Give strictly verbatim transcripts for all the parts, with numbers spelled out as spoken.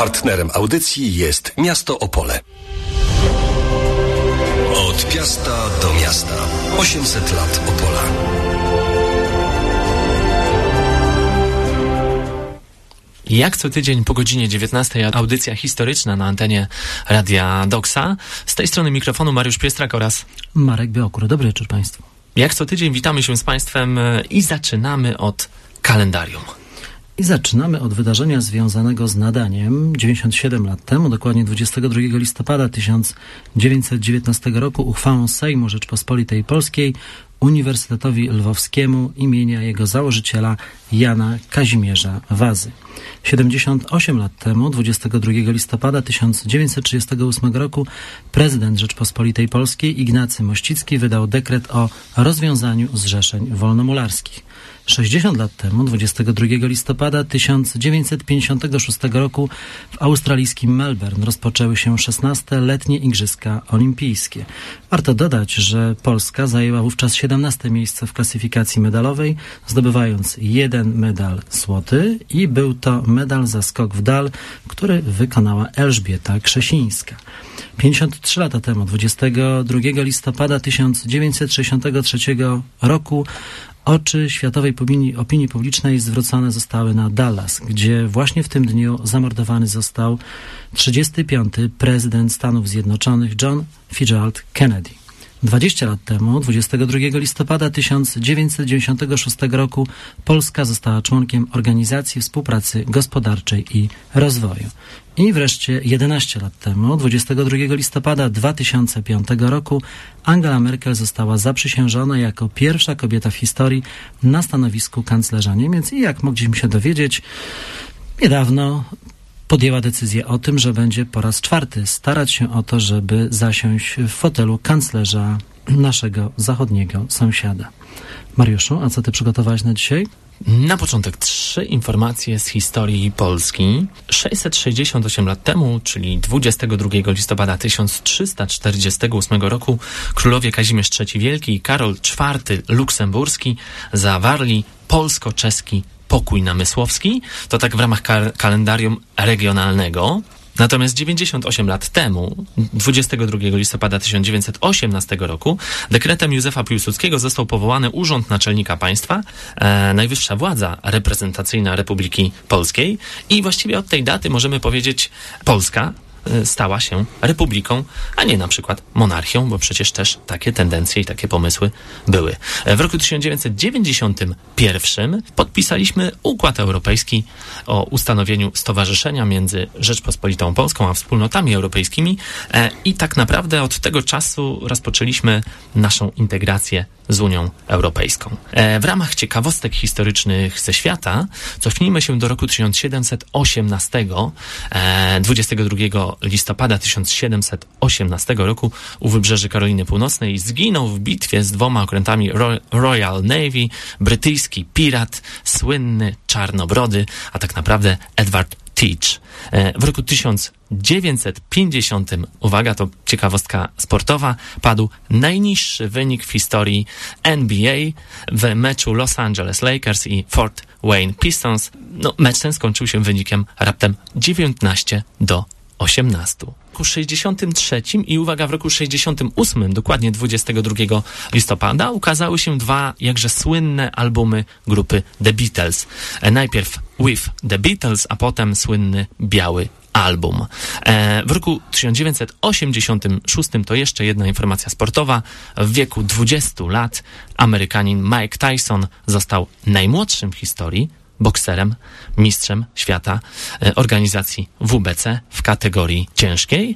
Partnerem audycji jest Miasto Opole. Od Piasta do miasta. osiemset lat Opola. Jak co tydzień po godzinie dziewiętnastej audycja historyczna na antenie Radia Doksa. Z tej strony mikrofonu Mariusz Piestrak oraz Marek Biokur. Dobry wieczór Państwu. Jak co tydzień witamy się z Państwem i zaczynamy od kalendarium. I zaczynamy od wydarzenia związanego z nadaniem. dziewięćdziesiąt siedem lat temu, dokładnie dwudziestego drugiego listopada tysiąc dziewięćset dziewiętnastego roku, uchwałą Sejmu Rzeczpospolitej Polskiej Uniwersytetowi Lwowskiemu imienia jego założyciela Jana Kazimierza Wazy. siedemdziesiąt osiem lat temu, dwudziestego drugiego listopada tysiąc dziewięćset trzydziestego ósmego roku, prezydent Rzeczpospolitej Polskiej Ignacy Mościcki wydał dekret o rozwiązaniu zrzeszeń wolnomularskich. sześćdziesiąt lat temu, dwudziestego drugiego listopada tysiąc dziewięćset pięćdziesiątego szóstego roku, w australijskim Melbourne rozpoczęły się szesnaste letnie Igrzyska Olimpijskie. Warto dodać, że Polska zajęła wówczas siedemnaste miejsce w klasyfikacji medalowej, zdobywając jeden medal złoty i był to medal za skok w dal, który wykonała Elżbieta Krzesińska. pięćdziesiąt trzy lata temu, dwudziestego drugiego listopada tysiąc dziewięćset sześćdziesiątego trzeciego roku, oczy światowej opinii, opinii publicznej zwrócone zostały na Dallas, gdzie właśnie w tym dniu zamordowany został trzydziesty piąty prezydent Stanów Zjednoczonych John Fitzgerald Kennedy. dwadzieścia lat temu, dwudziestego drugiego listopada tysiąc dziewięćset dziewięćdziesiątego szóstego roku, Polska została członkiem Organizacji Współpracy Gospodarczej i Rozwoju. I wreszcie jedenaście lat temu, dwudziestego drugiego listopada dwa tysiące piątego roku, Angela Merkel została zaprzysiężona jako pierwsza kobieta w historii na stanowisku kanclerza Niemiec i jak mogliśmy się dowiedzieć, niedawno podjęła decyzję o tym, że będzie po raz czwarty starać się o to, żeby zasiąść w fotelu kanclerza naszego zachodniego sąsiada. Mariuszu, a co ty przygotowałeś na dzisiaj? Na początek trzy informacje z historii Polski. sześćset sześćdziesiąt osiem lat temu, czyli dwudziestego drugiego listopada tysiąc trzysta czterdziestego ósmego roku, królowie Kazimierz trzeci Wielki i Karol czwarty Luksemburski zawarli polsko-czeski pokój namysłowski. To tak w ramach kal- kalendarium regionalnego. Natomiast dziewięćdziesiąt osiem lat temu, dwudziestego drugiego listopada tysiąc dziewięćset osiemnastego roku, dekretem Józefa Piłsudskiego został powołany Urząd Naczelnika Państwa, e, najwyższa władza reprezentacyjna Republiki Polskiej i właściwie od tej daty możemy powiedzieć, Polska stała się republiką, a nie na przykład monarchią, bo przecież też takie tendencje i takie pomysły były. W roku tysiąc dziewięćset dziewięćdziesiątym pierwszym podpisaliśmy Układ Europejski o ustanowieniu stowarzyszenia między Rzeczpospolitą Polską a wspólnotami europejskimi i tak naprawdę od tego czasu rozpoczęliśmy naszą integrację z Unią Europejską. W ramach ciekawostek historycznych ze świata cofnijmy się do roku tysiąc siedemset osiemnastego, dwudziestego drugiego listopada tysiąc siedemset osiemnastego roku u wybrzeży Karoliny Północnej zginął w bitwie z dwoma okrętami Royal Navy brytyjski pirat, słynny Czarnobrody, a tak naprawdę Edward Teach. W roku tysiąc dziewięćset pięćdziesiątym, uwaga, to ciekawostka sportowa, padł najniższy wynik w historii N B A w meczu Los Angeles Lakers i Fort Wayne Pistons. No, mecz ten skończył się wynikiem raptem dziewiętnaście do osiemnastu. W roku sześćdziesiątym trzecim i uwaga, w roku sześćdziesiątym ósmym, dokładnie dwudziestego drugiego listopada, ukazały się dwa jakże słynne albumy grupy The Beatles. Najpierw With The Beatles, a potem słynny Biały Album. E, w roku tysiąc dziewięćset osiemdziesiątym szóstym, to jeszcze jedna informacja sportowa, w wieku dwudziestu lat Amerykanin Mike Tyson został najmłodszym w historii bokserem, mistrzem świata e, organizacji W B C w kategorii ciężkiej.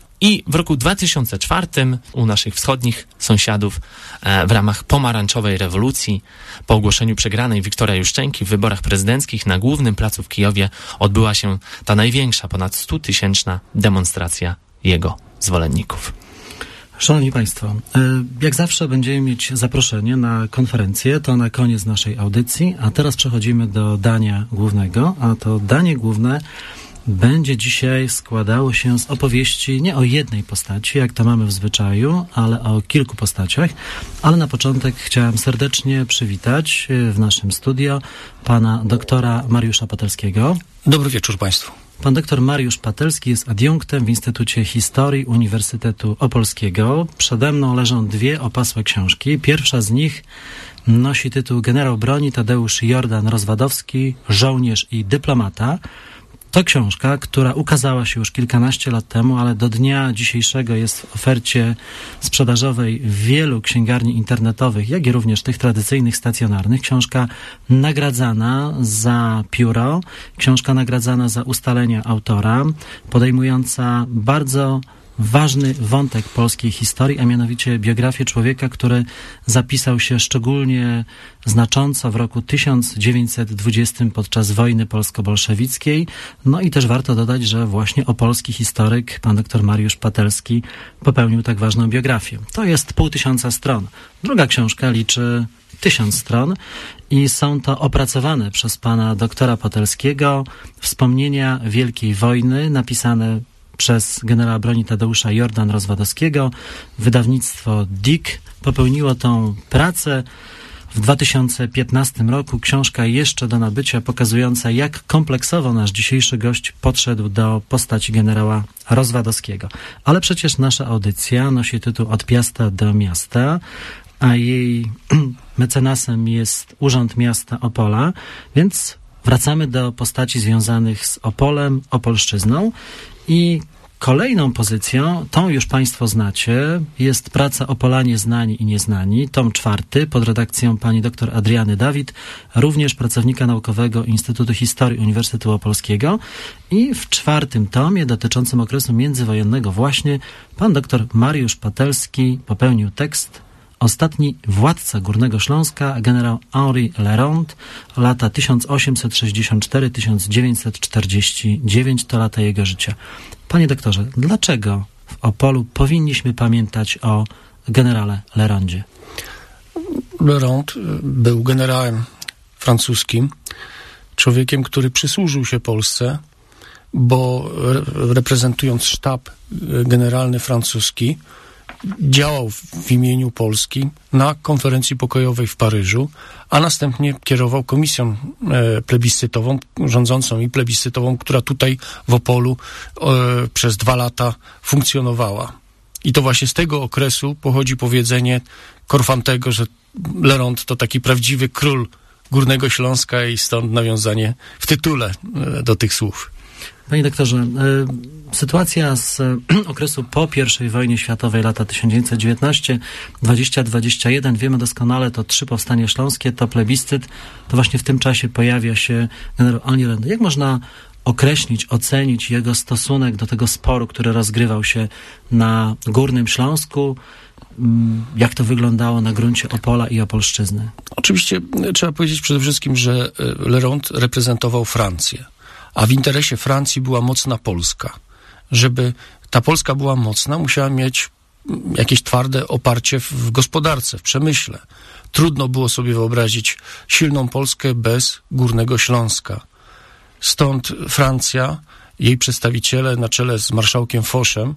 I w roku dwa tysiące czwartym u naszych wschodnich sąsiadów e, w ramach pomarańczowej rewolucji po ogłoszeniu przegranej Wiktora Juszczenki w wyborach prezydenckich na Głównym Placu w Kijowie odbyła się ta największa, ponad stutysięczna demonstracja jego zwolenników. Szanowni Państwo, jak zawsze będziemy mieć zaproszenie na konferencję, to na koniec naszej audycji, a teraz przechodzimy do dania głównego, a to danie główne będzie dzisiaj składało się z opowieści nie o jednej postaci, jak to mamy w zwyczaju, ale o kilku postaciach. Ale na początek chciałem serdecznie przywitać w naszym studio pana doktora Mariusza Patelskiego. Dobry wieczór Państwu. Pan doktor Mariusz Patelski jest adiunktem w Instytucie Historii Uniwersytetu Opolskiego. Przede mną leżą dwie opasłe książki. Pierwsza z nich nosi tytuł Generał broni Tadeusz Jordan Rozwadowski, żołnierz i dyplomata. To książka, która ukazała się już kilkanaście lat temu, ale do dnia dzisiejszego jest w ofercie sprzedażowej w wielu księgarni internetowych, jak i również tych tradycyjnych, stacjonarnych. Książka nagradzana za pióro, książka nagradzana za ustalenia autora, podejmująca bardzo ważny wątek polskiej historii, a mianowicie biografię człowieka, który zapisał się szczególnie znacząco w roku tysiąc dziewięćset dwudziestym podczas wojny polsko-bolszewickiej. No i też warto dodać, że właśnie opolski historyk, pan dr Mariusz Patelski, popełnił tak ważną biografię. To jest pół tysiąca stron. Druga książka liczy tysiąc stron i są to opracowane przez pana doktora Patelskiego wspomnienia Wielkiej Wojny, napisane przez generała broni Tadeusza Jordan Rozwadowskiego. Wydawnictwo D I K popełniło tą pracę w dwa tysiące piętnastym roku. Książka jeszcze do nabycia, pokazująca, jak kompleksowo nasz dzisiejszy gość podszedł do postaci generała Rozwadowskiego. Ale przecież nasza audycja nosi tytuł Od Piasta do Miasta, a jej mecenasem jest Urząd Miasta Opola, więc wracamy do postaci związanych z Opolem, Opolszczyzną. I kolejną pozycją, tą już Państwo znacie, jest praca Opolanie znani i nieznani, tom czwarty, pod redakcją pani dr Adriany Dawid, również pracownika naukowego Instytutu Historii Uniwersytetu Opolskiego. I w czwartym tomie, dotyczącym okresu międzywojennego właśnie, pan dr Mariusz Patelski popełnił tekst Ostatni władca Górnego Śląska, generał Henri Lerond, lata tysiąc osiemset sześćdziesiąt cztery do tysiąc dziewięćset czterdzieści dziewięć, to lata jego życia. Panie doktorze, dlaczego w Opolu powinniśmy pamiętać o generale Lerondzie? Lerond był generałem francuskim, człowiekiem, który przysłużył się Polsce, bo reprezentując sztab generalny francuski, działał w imieniu Polski na konferencji pokojowej w Paryżu, a następnie kierował komisją e, plebiscytową, rządzącą i plebiscytową, która tutaj w Opolu e, przez dwa lata funkcjonowała. I to właśnie z tego okresu pochodzi powiedzenie Korfantego, że Lerond to taki prawdziwy król Górnego Śląska i stąd nawiązanie w tytule e, do tych słów. Panie doktorze, y, sytuacja z y, okresu po pierwszej wojnie światowej, lata tysiąc dziewięćset dziewiętnaście dwadzieścia dwadzieścia jeden, wiemy doskonale, to trzy powstania śląskie, to plebiscyt, to właśnie w tym czasie pojawia się generał Henri Lerond. Jak można określić, ocenić jego stosunek do tego sporu, który rozgrywał się na Górnym Śląsku? Jak to wyglądało na gruncie Opola i Opolszczyzny? Oczywiście trzeba powiedzieć przede wszystkim, że Lerond reprezentował Francję. A w interesie Francji była mocna Polska. Żeby ta Polska była mocna, musiała mieć jakieś twarde oparcie w gospodarce, w przemyśle. Trudno było sobie wyobrazić silną Polskę bez Górnego Śląska. Stąd Francja, jej przedstawiciele na czele z marszałkiem Foszem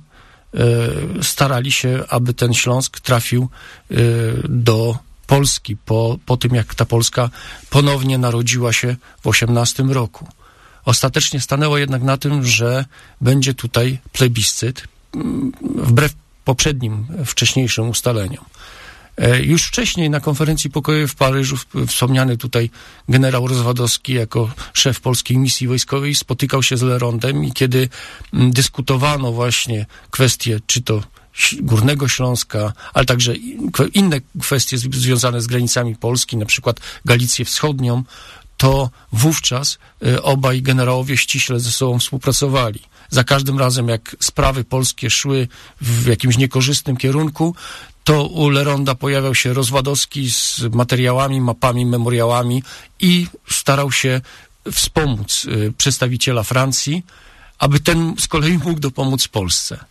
e, starali się, aby ten Śląsk trafił e, do Polski po, po tym, jak ta Polska ponownie narodziła się w osiemnastym roku. Ostatecznie stanęło jednak na tym, że będzie tutaj plebiscyt, wbrew poprzednim, wcześniejszym ustaleniom. Już wcześniej na konferencji pokojowej w Paryżu wspomniany tutaj generał Rozwadowski jako szef polskiej misji wojskowej spotykał się z Lerondem i kiedy dyskutowano właśnie kwestie, czy to Górnego Śląska, ale także inne kwestie związane z granicami Polski, na przykład Galicję Wschodnią, to wówczas obaj generałowie ściśle ze sobą współpracowali. Za każdym razem, jak sprawy polskie szły w jakimś niekorzystnym kierunku, to u Leronda pojawiał się Rozwadowski z materiałami, mapami, memoriałami i starał się wspomóc przedstawiciela Francji, aby ten z kolei mógł dopomóc Polsce.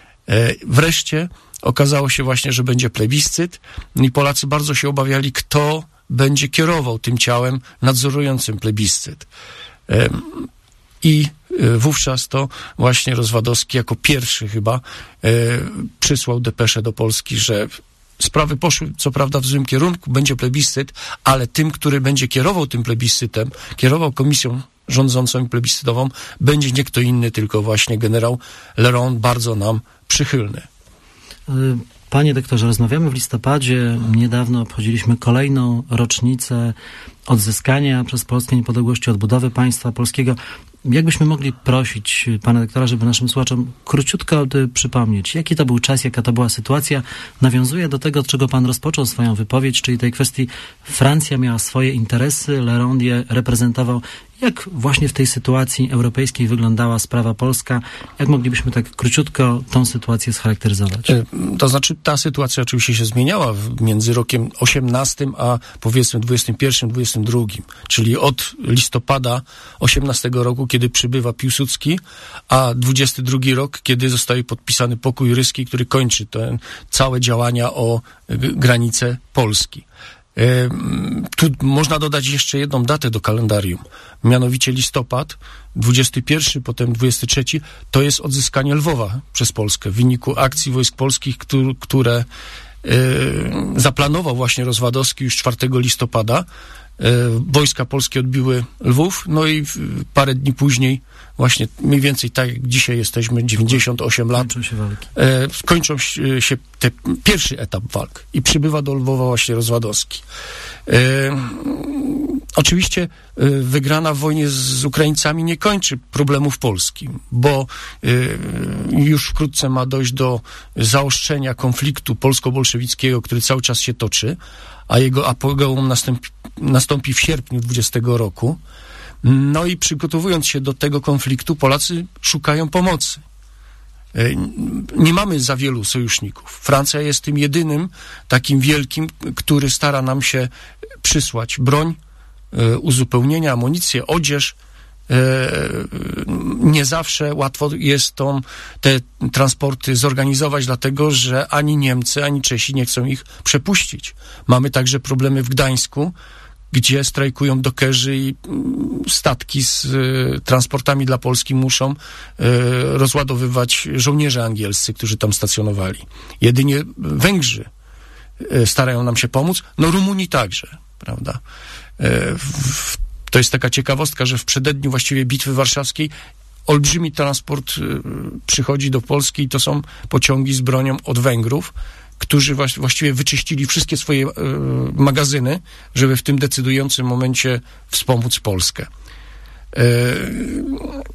Wreszcie okazało się właśnie, że będzie plebiscyt i Polacy bardzo się obawiali, kto będzie kierował tym ciałem nadzorującym plebiscyt. i wówczas to właśnie Rozwadowski jako pierwszy chyba e, przysłał depeszę do Polski, że sprawy poszły co prawda w złym kierunku, będzie plebiscyt, ale tym, który będzie kierował tym plebiscytem, kierował komisją rządzącą i plebiscytową, będzie nie kto inny, tylko właśnie generał Lerond, bardzo nam przychylny. Panie doktorze, rozmawiamy w listopadzie. Niedawno obchodziliśmy kolejną rocznicę odzyskania przez Polskę niepodległości, odbudowy państwa polskiego. Jakbyśmy mogli prosić pana doktora, żeby naszym słuchaczom króciutko przypomnieć, jaki to był czas, jaka to była sytuacja. Nawiązuje do tego, od czego pan rozpoczął swoją wypowiedź, czyli tej kwestii Francja miała swoje interesy, Lerond je reprezentował. Jak właśnie w tej sytuacji europejskiej wyglądała sprawa polska? Jak moglibyśmy tak króciutko tą sytuację scharakteryzować? To znaczy, ta sytuacja oczywiście się zmieniała między rokiem osiemnastym a powiedzmy dwudziestym pierwszym, dwudziestym drugim, czyli od listopada osiemnastego roku, kiedy przybywa Piłsudski, a dwudziesty drugi rok, kiedy zostaje podpisany pokój ryski, który kończy te całe działania o granice Polski. Tu można dodać jeszcze jedną datę do kalendarium, mianowicie listopad, dwudziesty pierwszy, potem dwudziesty trzeci, to jest odzyskanie Lwowa przez Polskę w wyniku akcji wojsk polskich, które zaplanował właśnie Rozwadowski już czwartego listopada. Wojska polskie odbiły Lwów, no i parę dni później, właśnie mniej więcej tak jak dzisiaj jesteśmy, dziewięćdziesiąt osiem lat, kończą się walki. E, kończą się te, pierwszy etap walk i przybywa do Lwowa właśnie Rozwadowski. E, oczywiście e, wygrana w wojnie z Ukraińcami nie kończy problemów Polski, bo e, już wkrótce ma dojść do zaostrzenia konfliktu polsko-bolszewickiego, który cały czas się toczy, a jego apogeum nastąpi, nastąpi w sierpniu dwudziestego roku. No i przygotowując się do tego konfliktu, Polacy szukają pomocy. Nie mamy za wielu sojuszników. Francja jest tym jedynym takim wielkim, który stara nam się przysłać broń, uzupełnienia, amunicję, odzież. Nie zawsze łatwo jest tą, te transporty zorganizować, dlatego że ani Niemcy, ani Czesi nie chcą ich przepuścić. Mamy także problemy w Gdańsku, gdzie strajkują dokerzy i statki z y, transportami dla Polski muszą y, rozładowywać żołnierze angielscy, którzy tam stacjonowali. Jedynie Węgrzy y, starają nam się pomóc, no Rumunii także, prawda. Y, w, to jest taka ciekawostka, że w przededniu właściwie Bitwy Warszawskiej olbrzymi transport y, przychodzi do Polski i to są pociągi z bronią od Węgrów, którzy właściwie wyczyścili wszystkie swoje y, magazyny, żeby w tym decydującym momencie wspomóc Polskę. Y,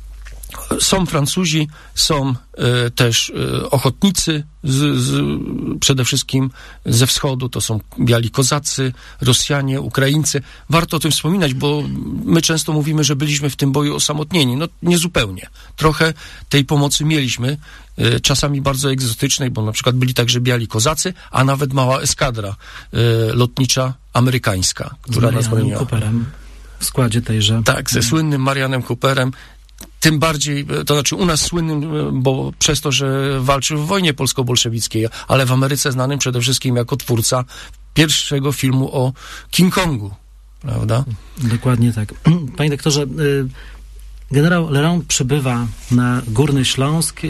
są Francuzi, są y, też y, ochotnicy, z, z, przede wszystkim ze wschodu, to są biali kozacy, Rosjanie, Ukraińcy. Warto o tym wspominać, bo my często mówimy, że byliśmy w tym boju osamotnieni. No niezupełnie. Trochę tej pomocy mieliśmy, y, czasami bardzo egzotycznej, bo na przykład byli także biali kozacy, a nawet mała eskadra y, lotnicza amerykańska, która nas broniła. Cooperem w składzie tejże. Tak, ze słynnym Marianem Cooperem. Tym bardziej, to znaczy u nas słynnym, bo przez to, że walczył w wojnie polsko-bolszewickiej, ale w Ameryce znanym przede wszystkim jako twórca pierwszego filmu o King Kongu, prawda? Dokładnie tak. Panie doktorze, generał Lerond przybywa na Górny Śląsk,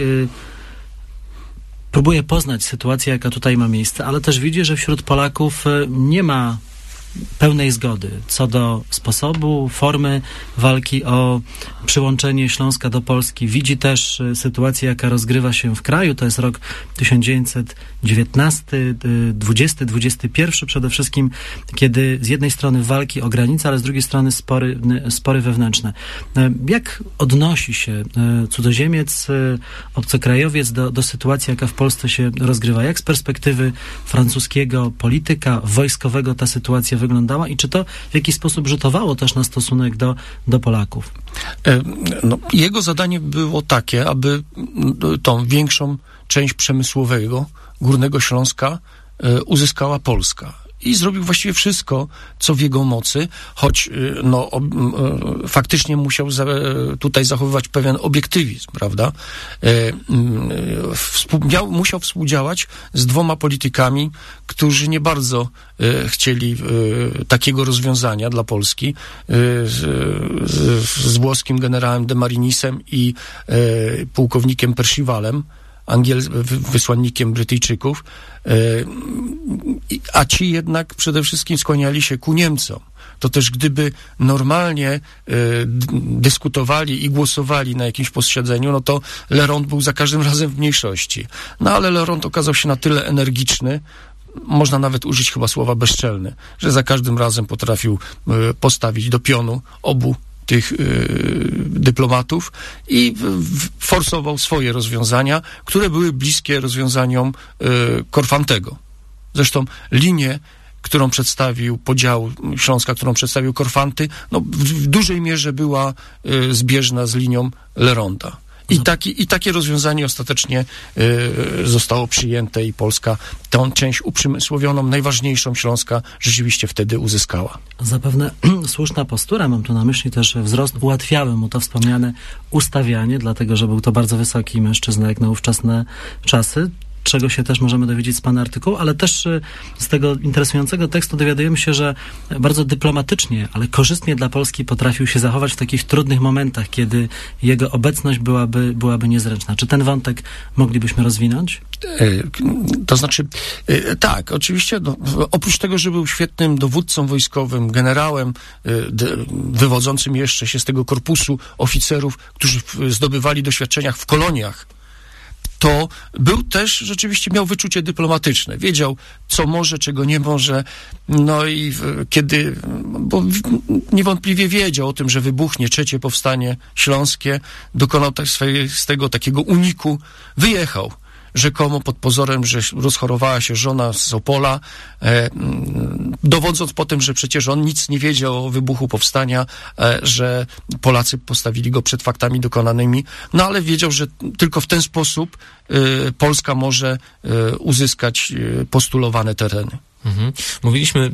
próbuje poznać sytuację, jaka tutaj ma miejsce, ale też widzi, że wśród Polaków nie ma pełnej zgody co do sposobu, formy walki o przyłączenie Śląska do Polski. Widzi też sytuację, jaka rozgrywa się w kraju. To jest rok tysiąc dziewięćset dziewiętnasty, dwudziesty, dwudziesty pierwszy przede wszystkim, kiedy z jednej strony walki o granicę, ale z drugiej strony spory, spory wewnętrzne. Jak odnosi się cudzoziemiec, obcokrajowiec do, do sytuacji, jaka w Polsce się rozgrywa? Jak z perspektywy francuskiego polityka wojskowego ta sytuacja wyglądała i czy to w jakiś sposób rzutowało też na stosunek do, do Polaków? No, jego zadanie było takie, aby tą większą część przemysłowego Górnego Śląska uzyskała Polska. i zrobił właściwie wszystko, co w jego mocy, choć no, ob, faktycznie musiał za, tutaj zachowywać pewien obiektywizm, prawda? Współ, miał, musiał współdziałać z dwoma politykami, którzy nie bardzo chcieli takiego rozwiązania dla Polski, z, z, z włoskim generałem de Marinisem i pułkownikiem Percivalem, Angiel, wysłannikiem Brytyjczyków, a ci jednak przede wszystkim skłaniali się ku Niemcom. To też gdyby normalnie dyskutowali i głosowali na jakimś posiedzeniu, no to Lerond był za każdym razem w mniejszości. No ale Lerond okazał się na tyle energiczny, można nawet użyć chyba słowa bezczelny, że za każdym razem potrafił postawić do pionu obu tych y, dyplomatów i w, forsował swoje rozwiązania, które były bliskie rozwiązaniom y, Korfantego. Zresztą linię, którą przedstawił, podział Śląska, którą przedstawił Korfanty, no, w, w dużej mierze była y, zbieżna z linią Leronda. I, taki, I takie rozwiązanie ostatecznie y, zostało przyjęte i Polska tę część uprzemysłowioną, najważniejszą Śląska rzeczywiście wtedy uzyskała. Zapewne słuszna postura, mam tu na myśli też wzrost, ułatwiały mu to wspomniane ustawianie, dlatego że był to bardzo wysoki mężczyzna jak na ówczesne czasy, czego się też możemy dowiedzieć z pana artykułu, ale też z tego interesującego tekstu dowiadujemy się, że bardzo dyplomatycznie, ale korzystnie dla Polski potrafił się zachować w takich trudnych momentach, kiedy jego obecność byłaby, byłaby niezręczna. Czy ten wątek moglibyśmy rozwinąć? To znaczy, tak, oczywiście, no, oprócz tego, że był świetnym dowódcą wojskowym, generałem, wywodzącym jeszcze się z tego korpusu oficerów, którzy zdobywali doświadczenia w koloniach, to był też, rzeczywiście miał wyczucie dyplomatyczne. Wiedział, co może, czego nie może. No i kiedy, bo niewątpliwie wiedział o tym, że wybuchnie trzecie powstanie śląskie, dokonał tak swoje, z tego takiego uniku, wyjechał. Rzekomo pod pozorem, że rozchorowała się żona z Opola, e, dowodząc potem, że przecież on nic nie wiedział o wybuchu powstania, e, że Polacy postawili go przed faktami dokonanymi, no ale wiedział, że tylko w ten sposób e, Polska może e, uzyskać e, postulowane tereny. Mhm. Mówiliśmy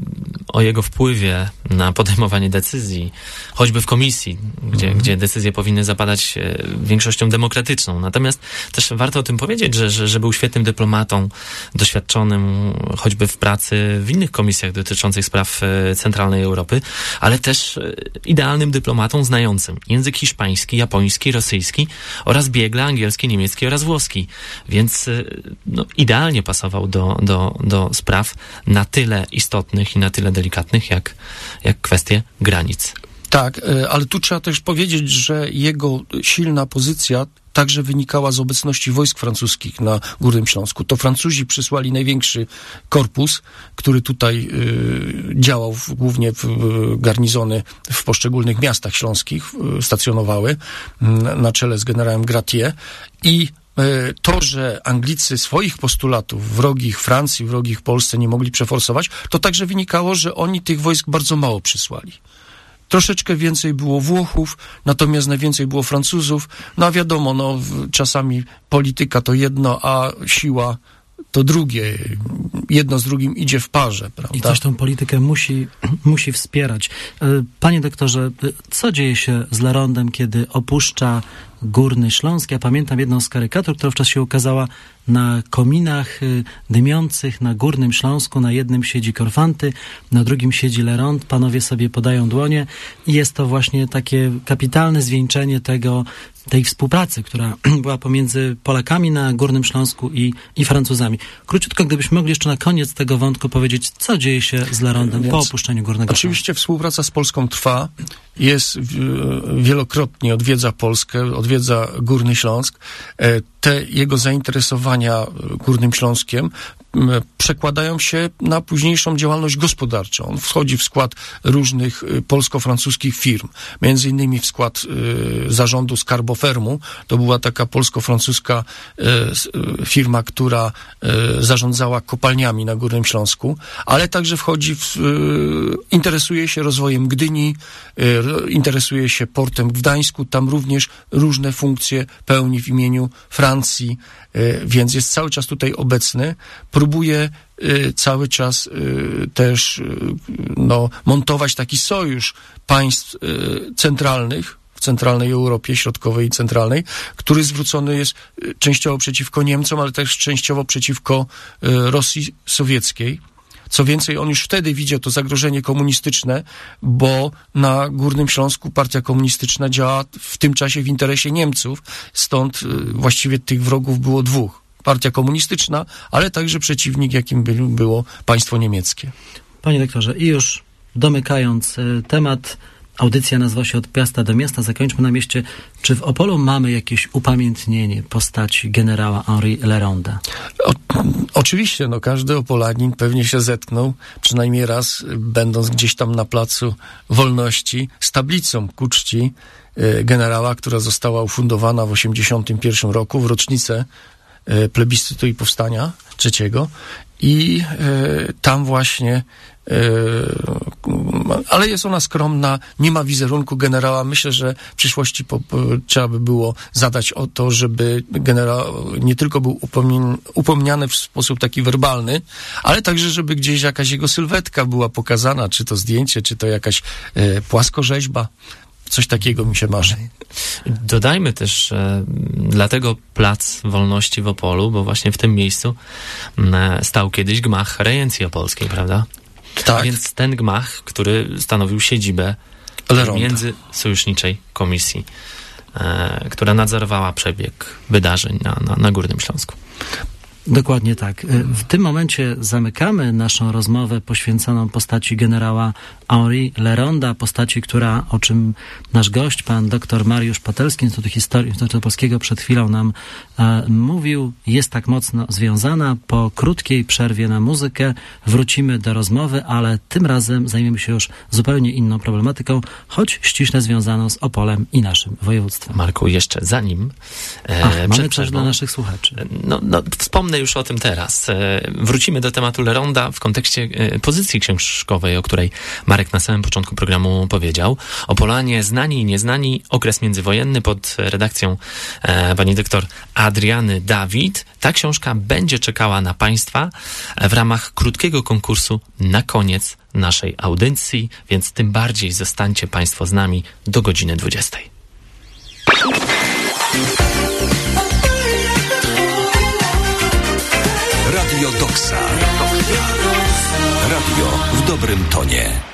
o jego wpływie na podejmowanie decyzji, choćby w komisji, gdzie, mhm. gdzie decyzje powinny zapadać większością demokratyczną. Natomiast też warto o tym powiedzieć, że, że, że był świetnym dyplomatą, doświadczonym choćby w pracy w innych komisjach dotyczących spraw centralnej Europy, ale też idealnym dyplomatą znającym język hiszpański, japoński, rosyjski oraz biegle angielski, niemiecki oraz włoski. Więc no, idealnie pasował do, do, do spraw na tyle istotnych i na tyle delikatnych, jak, jak kwestie granic. Tak, ale tu trzeba też powiedzieć, że jego silna pozycja także wynikała z obecności wojsk francuskich na Górnym Śląsku. To Francuzi przysłali największy korpus, który tutaj y, działał w, głównie w, y, garnizony w poszczególnych miastach śląskich, y, stacjonowały y, na czele z generałem Gratier i to, że Anglicy swoich postulatów wrogich Francji, wrogich Polsce nie mogli przeforsować, to także wynikało, że oni tych wojsk bardzo mało przysłali. Troszeczkę więcej było Włochów, natomiast najwięcej było Francuzów. No a wiadomo, no, czasami polityka to jedno, a siła to drugie. Jedno z drugim idzie w parze, prawda? I coś tą politykę musi, musi wspierać. Panie doktorze, co dzieje się z Lerondem, kiedy opuszcza Górny Śląsk? Ja pamiętam jedną z karykatur, która wówczas się ukazała na kominach dymiących na Górnym Śląsku. Na jednym siedzi Korfanty, na drugim siedzi Lerond. Panowie sobie podają dłonie i jest to właśnie takie kapitalne zwieńczenie tego, tej współpracy, która była pomiędzy Polakami na Górnym Śląsku i, i Francuzami. Króciutko, gdybyśmy mogli jeszcze na koniec tego wątku powiedzieć, co dzieje się z Lerondem po opuszczeniu Górnego Oczywiście Śląska. Współpraca z Polską trwa, jest wielokrotnie odwiedza Polskę, odwiedza Górny Śląsk. Te jego zainteresowania Górnym Śląskiem przekładają się na późniejszą działalność gospodarczą. On wchodzi w skład różnych polsko-francuskich firm, między innymi w skład y, zarządu Skarbofermu. To była taka polsko-francuska y, firma, która y, zarządzała kopalniami na Górnym Śląsku, ale także wchodzi w, y, interesuje się rozwojem Gdyni, y, interesuje się portem w Gdańsku, tam również różne funkcje pełni w imieniu Francji, y, więc jest cały czas tutaj obecny. próbuje y, cały czas y, też y, no, montować taki sojusz państw y, centralnych, w centralnej Europie, środkowej i centralnej, który zwrócony jest y, częściowo przeciwko Niemcom, ale też częściowo przeciwko y, Rosji sowieckiej. Co więcej, on już wtedy widział to zagrożenie komunistyczne, bo na Górnym Śląsku partia komunistyczna działa w tym czasie w interesie Niemców, stąd y, właściwie tych wrogów było dwóch. Partia komunistyczna, ale także przeciwnik, jakim by, było państwo niemieckie. Panie doktorze, i już domykając y, temat, audycja nazywa się Od miasta do miasta. Zakończmy na mieście. Czy w Opolu mamy jakieś upamiętnienie postaci generała Henri Leronda? O, oczywiście, no każdy Opolanin pewnie się zetknął, przynajmniej raz, będąc gdzieś tam na Placu Wolności, z tablicą ku czci y, generała, która została ufundowana w osiemdziesiątym pierwszym roku, w rocznicę y, plebiscytu i powstania trzeciego. I y, tam właśnie Yy, ale jest ona skromna, nie ma wizerunku generała. Myślę, że w przyszłości po, po, trzeba by było zadać o to, żeby generał nie tylko był upomien, upomniany w sposób taki werbalny, ale także, żeby gdzieś jakaś jego sylwetka była pokazana, czy to zdjęcie, czy to jakaś e, płaskorzeźba. Coś takiego mi się marzy. Dodajmy też e, dlatego Plac Wolności w Opolu, bo właśnie w tym miejscu e, stał kiedyś gmach rejencji opolskiej, prawda? Tak. Więc ten gmach, który stanowił siedzibę Leronda. Międzysojuszniczej Komisji, e, która nadzorowała przebieg wydarzeń na, na, na Górnym Śląsku. Dokładnie tak. W tym momencie zamykamy naszą rozmowę poświęconą postaci generała Henri Leronda, postaci, która, o czym nasz gość, pan dr Mariusz Patelski, Instytutu Historii Instytutu Polskiego, przed chwilą nam e, mówił, jest tak mocno związana. Po krótkiej przerwie na muzykę wrócimy do rozmowy, ale tym razem zajmiemy się już zupełnie inną problematyką, choć ściśle związaną z Opolem i naszym województwem. Mamy jeszcze zanim... E, Ach, mamy przed też dla naszych słuchaczy. No, no, wspomnę już o tym teraz. Wrócimy do tematu Leronda w kontekście pozycji książkowej, o której Marek na samym początku programu powiedział. Opolanie znani i nieznani, okres międzywojenny pod redakcją e, pani doktor Adriany Dawid. Ta książka będzie czekała na Państwa w ramach krótkiego konkursu na koniec naszej audycji, więc tym bardziej zostańcie Państwo z nami do godziny dwudziestej. Radio Doksa. Radio w dobrym tonie.